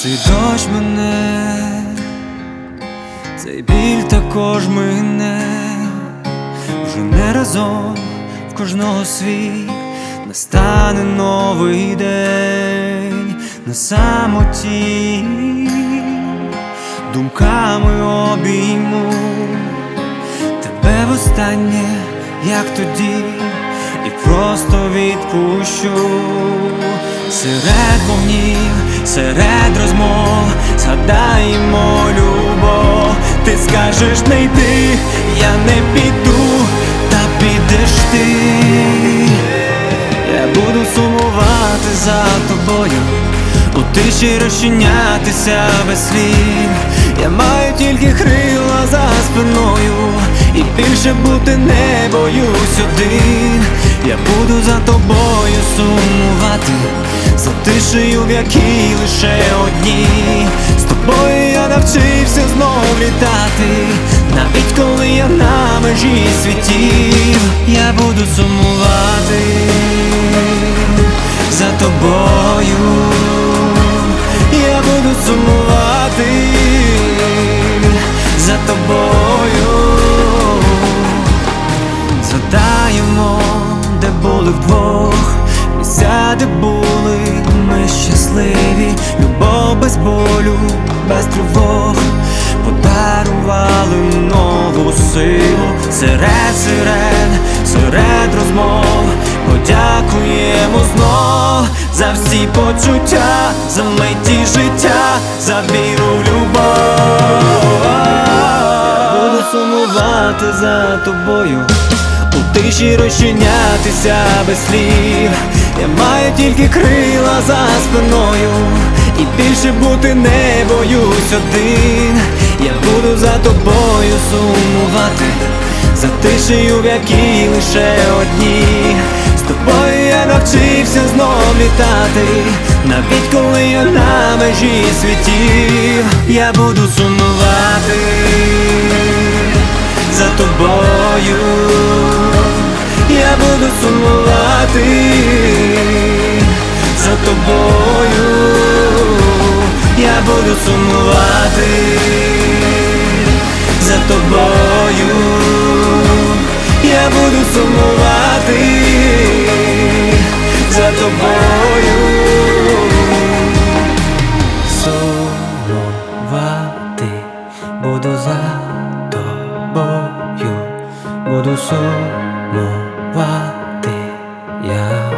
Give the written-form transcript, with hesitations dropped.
Цей дощ мене, цей біль також мине, вже не разом в кожного свій, настане новий день на самоті, думками обійму тебе востаннє, як тоді, і просто відпущу. Серед вогнів, серед розмов згадаємо любов. Ти скажеш не йди, я не піду, та підеш ти. Я буду сумувати за тобою, у тиші розчинятися без слів. Я маю тільки крила за спиною, і більше бути не боюсь один. Я буду за тобою сумувати, за тишею, в якій лише одні. З тобою я навчився знов літати, навіть коли я на межі світів. Я буду сумувати за тобою, я буду сумувати за тобою. Згадаємо, де були вдвох, місця, де були ми щасливі. Любов без болю, без тривог, подарували нову силу. Серед сирен, серед розмов подякуємо знов за всі почуття, за миті життя, за віру в любов. Буду сумувати за тобою, у тиші розчинятися без слів. Я маю тільки крила за спиною, і більше бути не боюсь один. Я буду за тобою сумувати, за тишею, в якій лише одні. З тобою я навчився знов літати, навіть коли я на межі світів. Я буду сумувати за тобою, я буду сумувати за тобою, я буду сумувати за тобою, я буду сумувати за тобою. Сумувати буду за тобою, буду сумувати я.